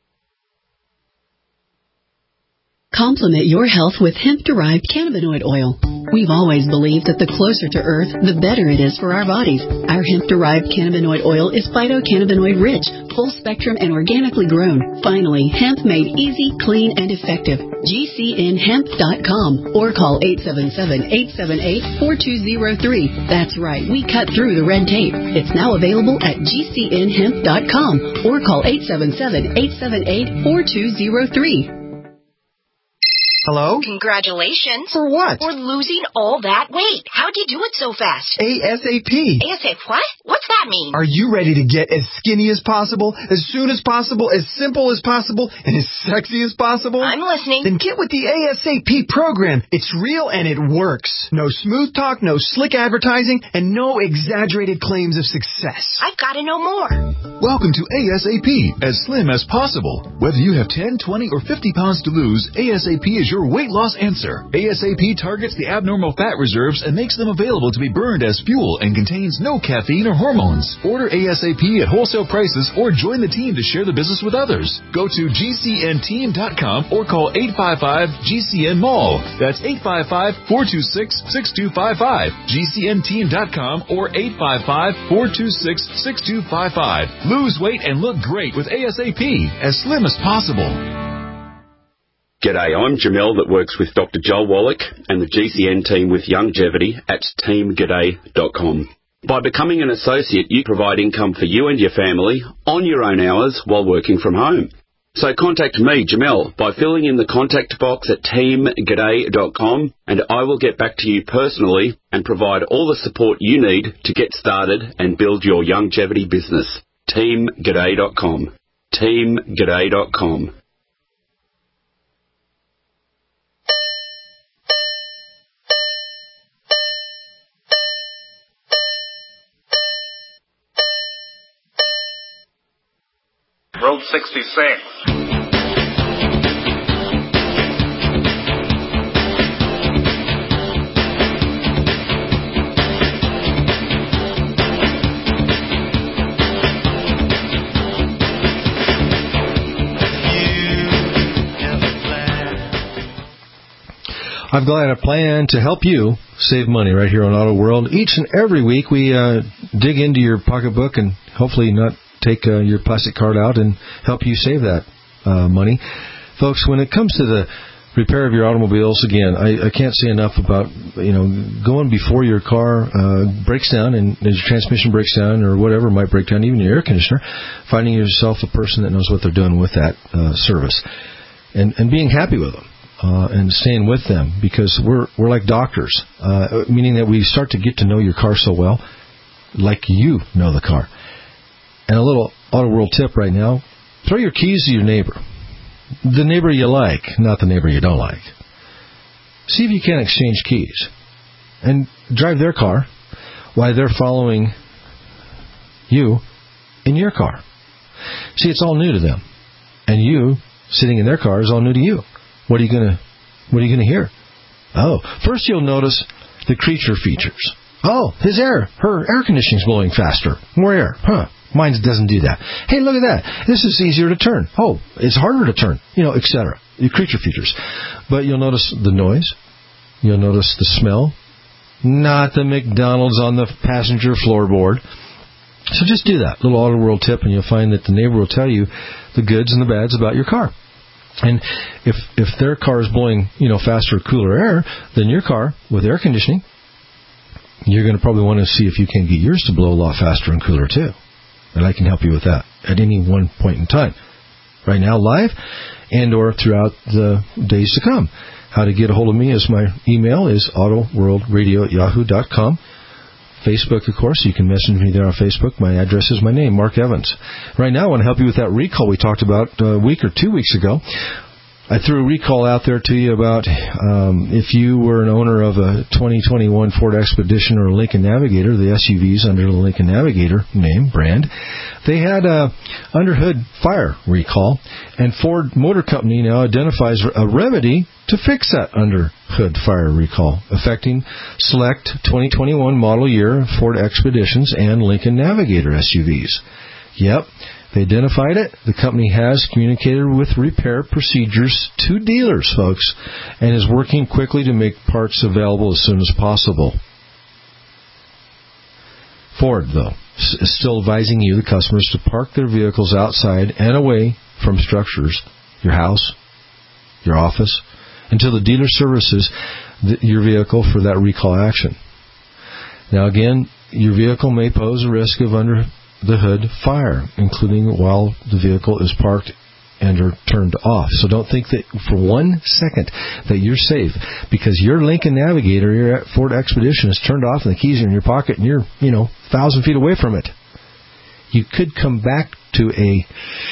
Complement your health with hemp-derived cannabinoid oil. We've always believed that the closer to Earth, the better it is for our bodies. Our hemp-derived cannabinoid oil is phytocannabinoid-rich, full-spectrum, and organically grown. Finally, hemp made easy, clean, and effective. G C N hemp dot com or call eight seven seven, eight seven eight, four two zero three. That's right, we cut through the red tape. It's now available at G C N hemp dot com or call eight seven seven, eight seven eight, four two zero three. Hello? Congratulations. For what? For losing all that weight. How'd you do it so fast? ASAP. ASAP what? What's that mean? Are you ready to get as skinny as possible, as soon as possible, as simple as possible, and as sexy as possible? I'm listening. Then get with the ASAP program. It's real and it works. No smooth talk, no slick advertising, and no exaggerated claims of success. I've got to know more. Welcome to ASAP, as slim as possible. Whether you have ten, twenty, or fifty pounds to lose, ASAP is your weight loss answer. ASAP targets the abnormal fat reserves and makes them available to be burned as fuel and contains no caffeine or hormones. Order ASAP at wholesale prices or join the team to share the business with others. Go to G C N team dot com or call eight five five G C N mall. That's eight five five, four two six, six two five five. G C N team dot com or eight five five, four two six, six two five five. Lose weight and look great with ASAP, as slim as possible. G'day, I'm Jamel that works with Doctor Joel Wallach and the G C N team with Longevity at team g'day dot com. By becoming an associate, you provide income for you and your family on your own hours while working from home. So contact me, Jamel, by filling in the contact box at team g'day dot com, and I will get back to you personally and provide all the support you need to get started and build your longevity business. team g'day dot com. team g'day dot com. Road sixty-six. I've got a plan to help you save money right here on Auto World. Each and every week we uh, dig into your pocketbook and hopefully not take uh, your plastic card out and help you save that uh, money. Folks, when it comes to the repair of your automobiles, again, I, I can't say enough about, you know, going before your car uh, breaks down and your transmission breaks down or whatever might break down, even your air conditioner, finding yourself a person that knows what they're doing with that uh, service and, and being happy with them. Uh, and staying with them, because we're we're like doctors, uh, meaning that we start to get to know your car so well, like you know the car. And a little Auto World tip right now, throw your keys to your neighbor. The neighbor you like, not the neighbor you don't like. See if you can exchange keys. And drive their car while they're following you in your car. See, it's all new to them. And you, sitting in their car, is all new to you. What are you gonna What are you gonna hear? Oh, first you'll notice the creature features. Oh, his air, her air conditioning's blowing faster, more air. Huh? Mine doesn't do that. Hey, look at that. This is easier to turn. Oh, it's harder to turn. You know, et cetera. The creature features. But you'll notice the noise. You'll notice the smell. Not the McDonald's on the passenger floorboard. So just do that little Auto World tip, and you'll find that the neighbor will tell you the goods and the bads about your car. And if if their car is blowing, you know, faster, cooler air than your car with air conditioning, you're going to probably want to see if you can get yours to blow a lot faster and cooler too. And I can help you with that at any one point in time. Right now, live, and or throughout the days to come. How to get a hold of me is my email is autoworldradio at yahoo dot com. Facebook, of course. You can message me there on Facebook. My address is my name, Mark Evans. Right now, I want to help you with that recall we talked about a week or two weeks ago. I threw a recall out there to you about um, if you were an owner of a twenty twenty-one Ford Expedition or Lincoln Navigator, the S U Vs under the Lincoln Navigator name, brand, they had a under-hood fire recall, and Ford Motor Company now identifies a remedy to fix that under-hood fire recall, affecting select twenty twenty-one model year Ford Expeditions and Lincoln Navigator S U Vs. Yep. They identified it. The company has communicated with repair procedures to dealers, folks, and is working quickly to make parts available as soon as possible. Ford, though, is still advising you, the customers, to park their vehicles outside and away from structures, your house, your office, until the dealer services your vehicle for that recall action. Now, again, your vehicle may pose a risk of under the hood fire, including while the vehicle is parked and are turned off. So don't think that for one second that you're safe because your Lincoln Navigator, your Ford Expedition is turned off and the keys are in your pocket and you're, you know, a thousand feet away from it. You could come back to a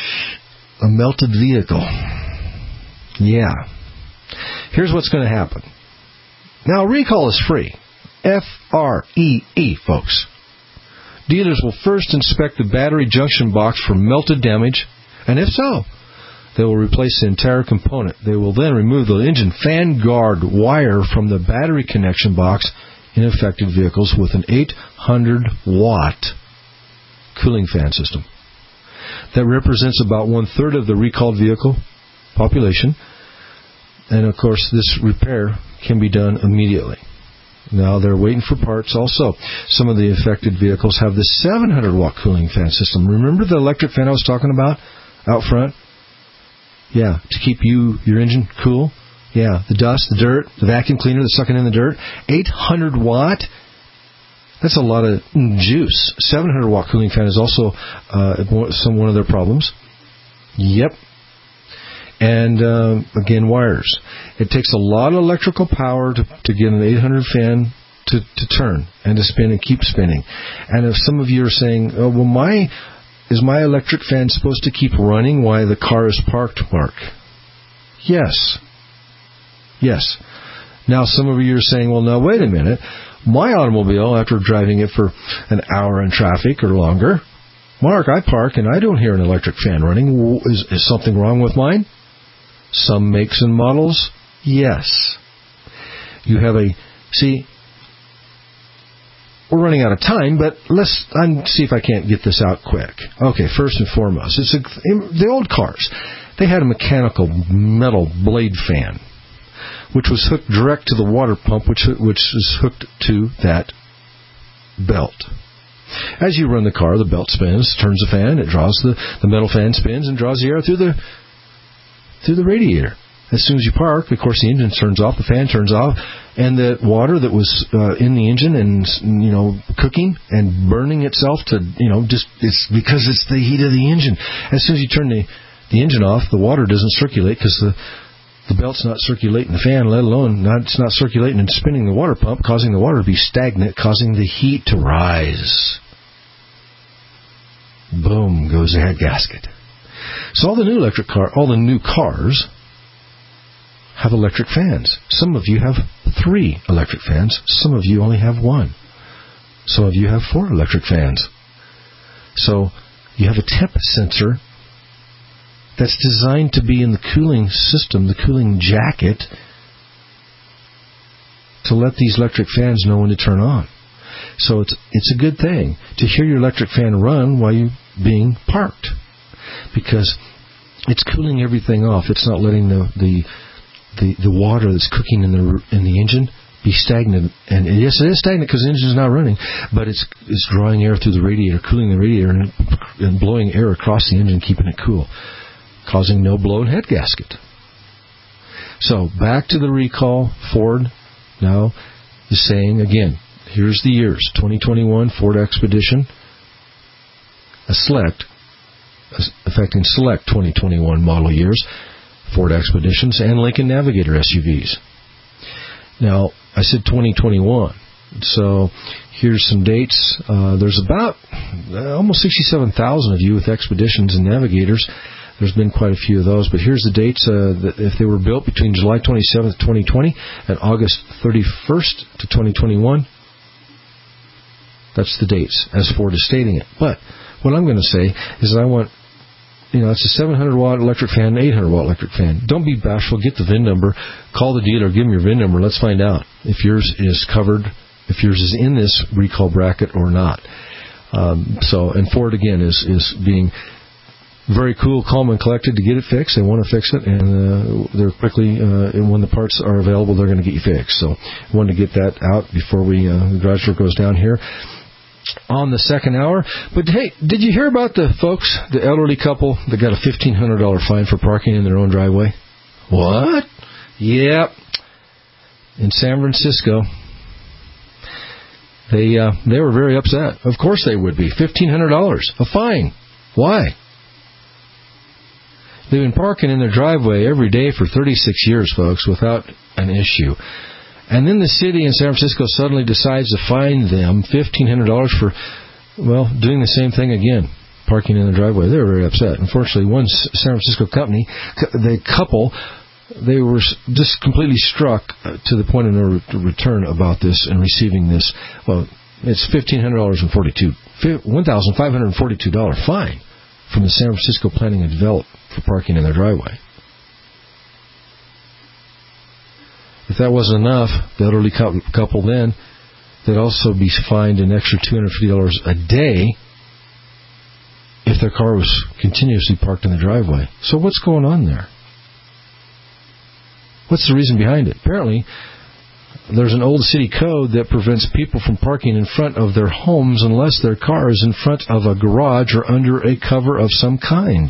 a melted vehicle. Yeah. Here's what's going to happen. Now, recall is free. F R E E, folks. Dealers will first inspect the battery junction box for melted damage, and if so, they will replace the entire component. They will then remove the engine fan guard wire from the battery connection box in affected vehicles with an eight hundred watt cooling fan system. That represents about one-third of the recalled vehicle population. And, of course, this repair can be done immediately. Now, they're waiting for parts also. Some of the affected vehicles have the seven hundred watt cooling fan system. Remember the electric fan I was talking about out front? Yeah, to keep you your engine cool. Yeah, the dust, the dirt, the vacuum cleaner that's sucking in the dirt. eight hundred watt. That's a lot of juice. seven hundred watt cooling fan is also uh, some one of their problems. Yep. And, uh, again, wires. It takes a lot of electrical power to, to get an eight hundred fan to, to turn and to spin and keep spinning. And if some of you are saying, oh, well, my is my electric fan supposed to keep running while the car is parked, Mark? Yes. Yes. Now, some of you are saying, well, now, wait a minute. My automobile, after driving it for an hour in traffic or longer, Mark, I park and I don't hear an electric fan running. Is, is something wrong with mine? Some makes and models, yes. You have a, see, we're running out of time, but let's I'm, see if I can't get this out quick. Okay, first and foremost, it's a, the old cars. They had a mechanical metal blade fan, which was hooked direct to the water pump, which which is hooked to that belt. As you run the car, the belt spins, turns the fan, it draws the, the metal fan spins and draws the air through the through the radiator. As soon as you park, of course, the engine turns off, the fan turns off, and the water that was uh, in the engine and, you know, cooking and burning itself to, you know, just it's because it's the heat of the engine. As soon as you turn the, the engine off, the water doesn't circulate because the the belt's not circulating the fan, let alone not, it's not circulating and spinning the water pump, causing the water to be stagnant, causing the heat to rise. Boom goes the head gasket. So all the new electric car, all the new cars have electric fans. Some of you have three electric fans. Some of you only have one. Some of you have four electric fans. So you have a temp sensor that's designed to be in the cooling system, the cooling jacket, to let these electric fans know when to turn on. So it's it's a good thing to hear your electric fan run while you're being parked, because it's cooling everything off. It's not letting the the the, the water that's cooking in the in the engine be stagnant. And yes, it is stagnant because the engine's not running, but it's it's drawing air through the radiator, cooling the radiator, and, and blowing air across the engine, keeping it cool, causing no blown head gasket. So back to the recall. Ford now is saying again, here's the years: twenty twenty-one Ford Expedition, a select, affecting select twenty twenty-one model years, Ford Expeditions, and Lincoln Navigator S U Vs. Now, I said twenty twenty-one, so here's some dates. Uh, there's about uh, almost sixty-seven thousand of you with Expeditions and Navigators. There's been quite a few of those, but here's the dates. Uh, that if they were built between July twenty-seventh, twenty twenty and August thirty-first to twenty twenty-one, that's the dates, as Ford is stating it. But what I'm going to say is that I want, you know, it's a seven hundred watt electric fan, an eight hundred watt electric fan. Don't be bashful. Get the V I N number. Call the dealer. Give them your V I N number. Let's find out if yours is covered, if yours is in this recall bracket or not. Um, so, and Ford, again, is, is being very cool, calm, and collected to get it fixed. They want to fix it, and uh, they're quickly, uh, and when the parts are available, they're going to get you fixed. So I wanted to get that out before we uh, the garage door goes down here on the second hour. But hey, did you hear about the folks, the elderly couple that got a fifteen hundred dollars fine for parking in their own driveway? What? Yep. In San Francisco. They uh, they were very upset. Of course they would be. fifteen hundred dollars. A fine. Why? They've been parking in their driveway every day for thirty-six years, folks, without an issue. And then the city in San Francisco suddenly decides to fine them fifteen hundred dollars for, well, doing the same thing again, parking in the driveway. They were very upset. Unfortunately, one San Francisco company, the couple, they were just completely struck to the point of no return about this and receiving this. Well, it's fifteen hundred dollars and forty-two one thousand five hundred forty-two dollars fine from the San Francisco Planning and Development for parking in their driveway. If that wasn't enough, the elderly couple then, they'd also be fined an extra two hundred fifty dollars a day if their car was continuously parked in the driveway. So what's going on there? What's the reason behind it? Apparently, there's an old city code that prevents people from parking in front of their homes unless their car is in front of a garage or under a cover of some kind.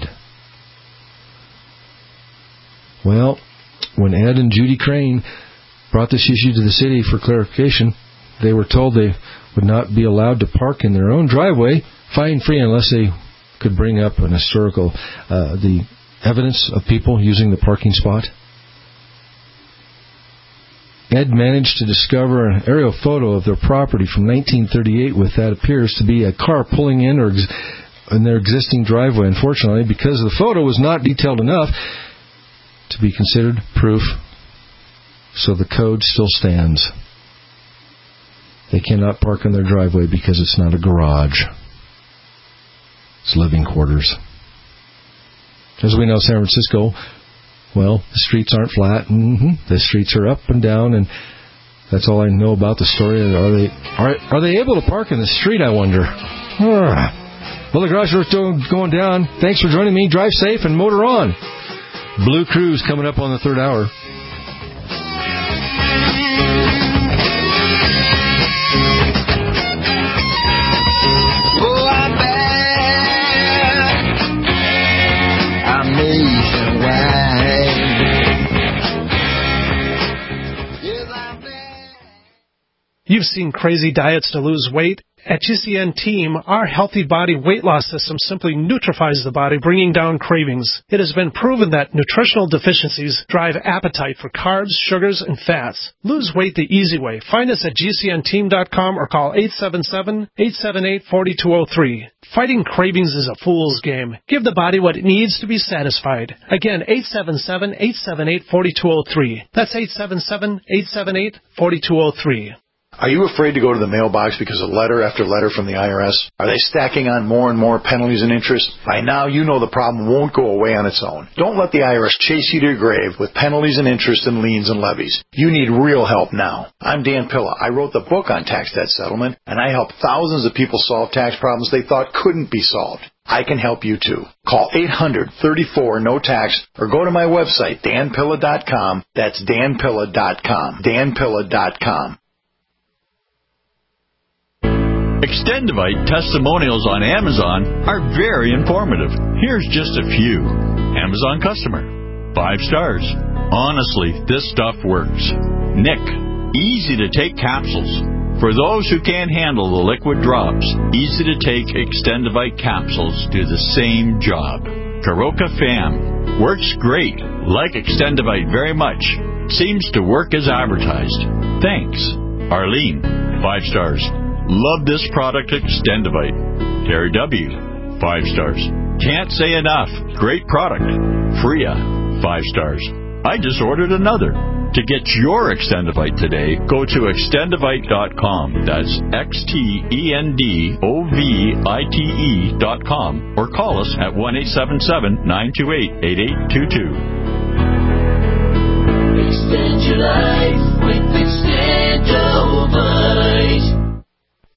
Well, when Ed and Judy Crane brought this issue to the city for clarification, they were told they would not be allowed to park in their own driveway fine-free unless they could bring up an historical, uh, the evidence of people using the parking spot. Ed managed to discover an aerial photo of their property from nineteen thirty-eight with that appears to be a car pulling in or ex- in their existing driveway. Unfortunately, because the photo was not detailed enough to be considered proof, so the code still stands. They cannot park in their driveway because it's not a garage. It's living quarters. As we know, San Francisco, well, the streets aren't flat. Mm-hmm. The streets are up and down, and that's all I know about the story. Are they are, are they able to park in the street, I wonder? Ah. Well, the garage door's still going down. Thanks for joining me. Drive safe and motor on. Blue Cruise coming up on the third hour. You've seen crazy diets to lose weight. At G C N Team, our Healthy Body weight loss system simply neutralizes the body, bringing down cravings. It has been proven that nutritional deficiencies drive appetite for carbs, sugars, and fats. Lose weight the easy way. Find us at G C N team dot com or call eight seven seven, eight seven eight, four two zero three. Fighting cravings is a fool's game. Give the body what it needs to be satisfied. Again, eight seven seven, eight seven eight, four two zero three. That's eight seven seven, eight seven eight, four two zero three. Are you afraid to go to the mailbox because of letter after letter from the I R S? Are they stacking on more and more penalties and interest? By now, you know the problem won't go away on its own. Don't let the I R S chase you to your grave with penalties and interest and liens and levies. You need real help now. I'm Dan Pilla. I wrote the book on tax debt settlement, and I help thousands of people solve tax problems they thought couldn't be solved. I can help you too. Call eight hundred, thirty-four, no tax or go to my website, dan pilla dot com. That's dan pilla dot com. dan pilla dot com. Extendivite testimonials on Amazon are very informative. Here's just a few. Amazon customer. Five stars. Honestly, this stuff works. Nick. Easy to take capsules. For those who can't handle the liquid drops, easy to take Extendivite capsules do the same job. Karoka Fam. Works great. Like Extendivite very much. Seems to work as advertised. Thanks. Arlene. Five stars. Love this product, Extendivite. Terry W. Five stars. Can't say enough. Great product. Freya. Five stars. I just ordered another. To get your Extendivite today, go to extendivite dot com. That's X T E N D O V I T E dot com. Or call us at one eight seven seven, nine two eight, eight eight two two. Extend your life with Extend.